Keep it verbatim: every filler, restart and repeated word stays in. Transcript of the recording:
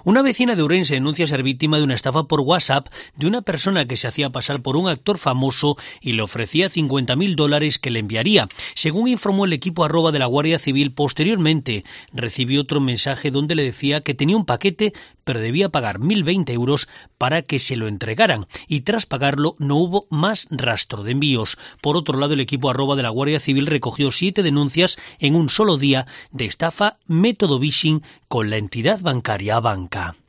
Una vecina de Ourense denuncia ser víctima de una estafa por WhatsApp de una persona que se hacía pasar por un actor famoso y le ofrecía cincuenta mil dólares que le enviaría. Según informó el equipo arroba de la Guardia Civil, posteriormente recibió otro mensaje donde le decía que tenía un paquete pero debía pagar mil veinte euros para que se lo entregaran, y tras pagarlo no hubo más rastro de envíos. Por otro lado, el equipo arroba de la Guardia Civil recogió siete denuncias en un solo día de estafa método phishing con la entidad bancaria Abanca.